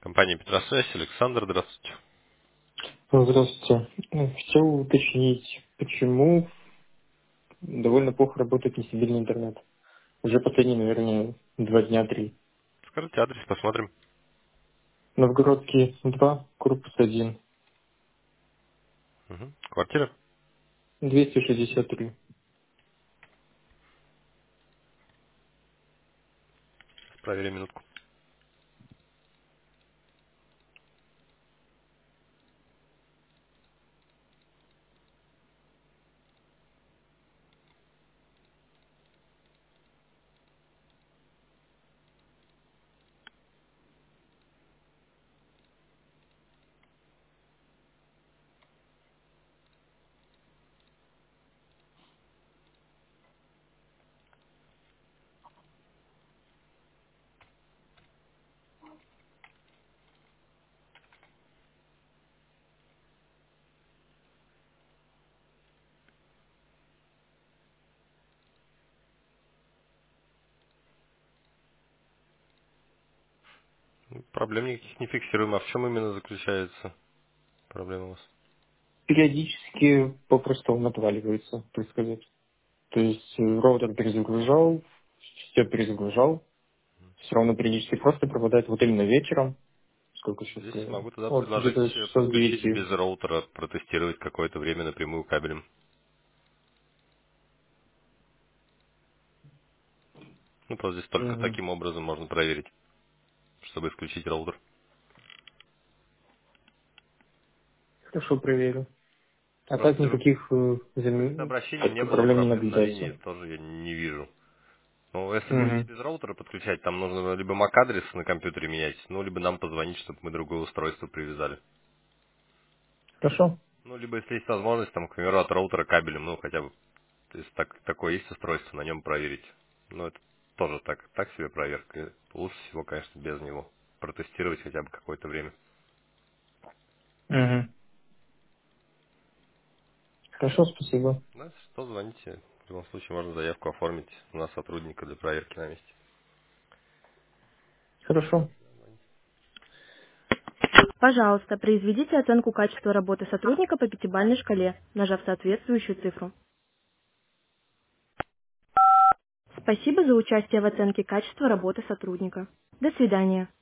Компания Петросвязь, Александр, здравствуйте. Здравствуйте. Хотел уточнить, почему довольно плохо работает нестабильный интернет. Уже последние, наверное, 2 дня, 3. Скажите адрес, посмотрим. Новгородский 2, корпус 1, Угу. Квартира. 263. Проверим минутку. Проблем никаких не фиксируем. А в чем именно заключается проблема у вас? Периодически попросту он отваливается, так сказать. То есть роутер перезагружал, все перезагружал, все равно периодически просто пропадает вот именно вечером. Сколько сейчас Здесь времени? могу тогда Вот предложить где-то часов к подключить 9. без роутера, протестировать какое-то время напрямую кабелем. Ну, просто здесь только Мгм. таким образом можно проверить, чтобы исключить роутер. Хорошо, проверю. А так Просто никаких каких-то обращений не как-то было, проблем не проблем на наблюдается. линии тоже я не вижу. Ну, если будете Мгм. без роутера подключать, там нужно либо MAC-адрес на компьютере менять, ну, либо нам позвонить, чтобы мы другое устройство привязали. Хорошо. Ну, либо если есть возможность, там, к примеру, от роутера кабелем, ну, хотя бы, если такое есть устройство, на нем проверить. Ну, это тоже так себе проверка. Лучше всего, конечно, без него. Протестировать хотя бы какое-то время. Мгм. Хорошо, спасибо. Да, что звоните. В любом случае, можно заявку оформить на сотрудника для проверки на месте. Хорошо. Пожалуйста, произведите оценку качества работы сотрудника по пятибалльной шкале, нажав соответствующую цифру. Спасибо за участие в оценке качества работы сотрудника. До свидания.